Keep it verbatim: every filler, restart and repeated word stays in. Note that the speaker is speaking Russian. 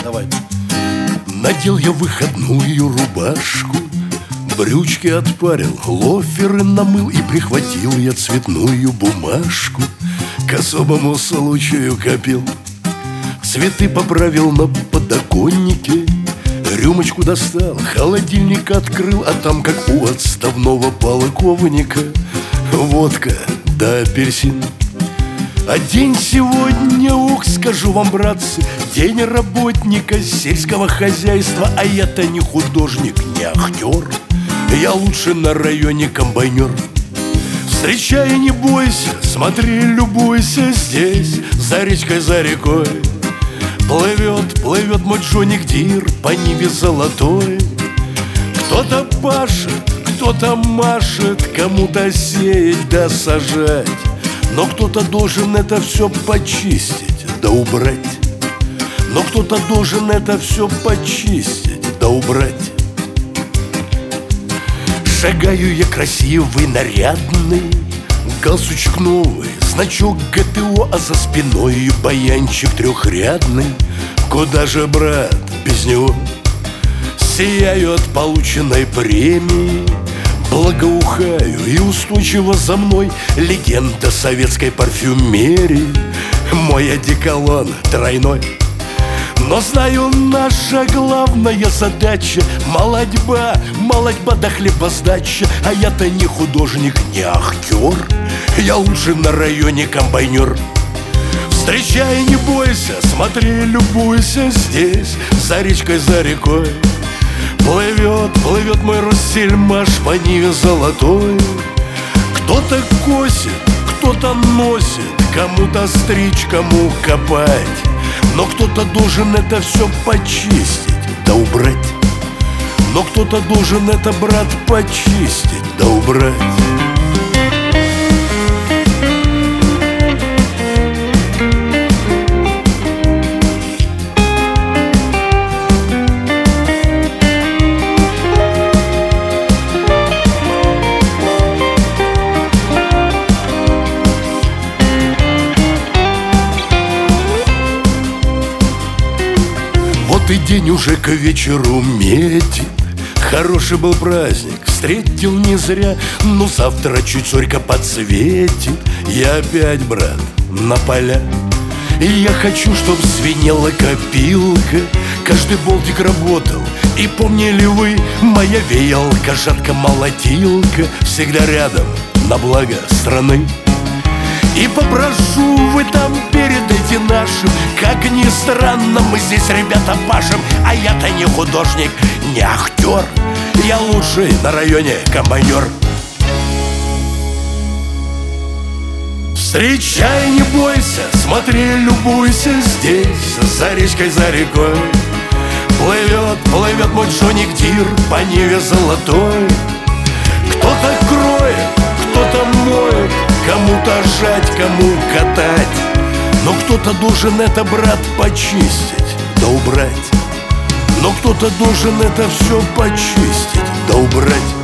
Давай. Надел я выходную рубашку, брючки отпарил, лоферы намыл, и прихватил я цветную бумажку. К особому случаю копил, цветы поправил на подоконнике, рюмочку достал, холодильник открыл, а там, как у отставного полковника, водка да апельсин. А день сегодня, ух, скажу вам, братцы, день работника сельского хозяйства. А я-то не художник, не актер, я лучше на районе комбайнер. Встречай, не бойся, смотри, любуйся, здесь за речкой, за рекой плывет, плывет мой Джоник Дир по Ниве золотой. Кто-то пашет, кто-то машет, кому-то сеять да сажать, но кто-то должен это все почистить да убрать. Но кто-то должен это все почистить да убрать. Шагаю я красивый, нарядный, галстучек новый, значок ГТО, а за спиной баянчик трехрядный. Куда же, брат, без него? Сияю от полученной премии, благоухаю, и устойчиво за мной легенда советской парфюмерии. Мой одеколон тройной. Но знаю, наша главная задача — молодьба, молодьба да хлебосдача. А я-то не художник, не актер, я лучше на районе комбайнер. Встречай, не бойся, смотри, любуйся, здесь за речкой, за рекой плывет, плывет мой Россельмаш по Ниве золотой. Кто-то косит, кто-то носит, кому-то стричь, кому копать, но кто-то должен это все почистить да убрать. Но кто-то должен это, брат, почистить да убрать. Вот и день уже к вечеру метит, хороший был праздник, встретил не зря. Но завтра чуть зорька подсветит, я опять, брат, на поля. И я хочу, чтоб звенела копилка, каждый болтик работал. И помнили вы, моя веялка, жатка-молотилка всегда рядом на благо страны. И попрошу, вы там передайте нашим, как ни странно, мы здесь, ребята, пашем. А я-то не художник, не актер, я лучший на районе комбайнер. Встречай, не бойся, смотри, любуйся, здесь за речкой, за рекой плывет, плывет мой Джоник Дир по Ниве золотой. Кто-то кроет, кто-то моет, кому-то жать, кому катать, но кто-то должен это, брат, почистить да убрать. Но кто-то должен это все почистить да убрать.